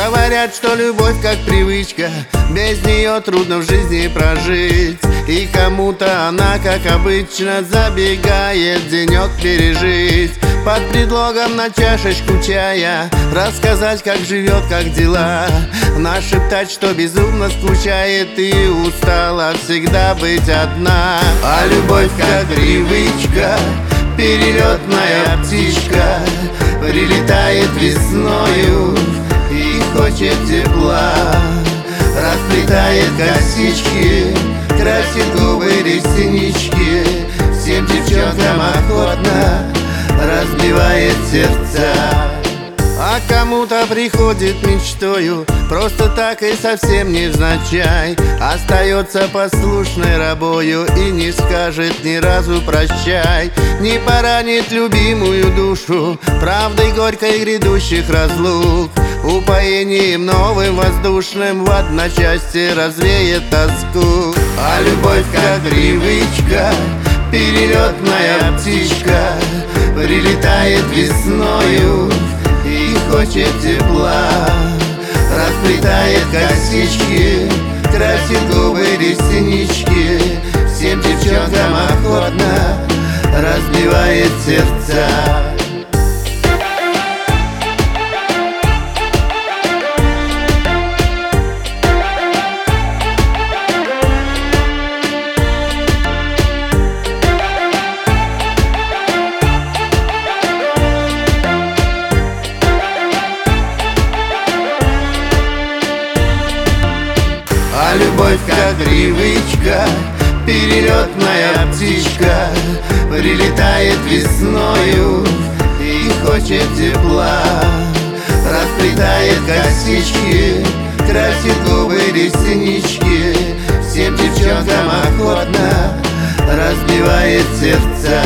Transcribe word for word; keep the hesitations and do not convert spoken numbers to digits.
Говорят, что любовь как привычка, без нее трудно в жизни прожить. И кому-то она, как обычно, забегает денек пережить. Под предлогом на чашечку чая рассказать, как живет, как дела, нашептать, что безумно скучает и устала всегда быть одна. А любовь как привычка, перелетная птичка, прилетает весною и хочет тепла, расплетает косички, красит губы, реснички, всем девчонкам охотно разбивает сердца. А кому-то приходит мечтою просто так и совсем невзначай, остается послушной рабою и не скажет ни разу прощай. Не поранит любимую душу правдой горькой грядущих разлук, упоением новым воздушным в одночасье развеет тоску. А любовь как привычка, перелетная птичка, прилетает весною и хочет тепла, расплетает косички, красит губы, реснички, всем девчонкам охотно разбивает сердца. А любовь как привычка, перелетная птичка, прилетает весною и хочет тепла, расплетает косички, красит губы, реснички, всем девчонкам охотно разбивает сердца.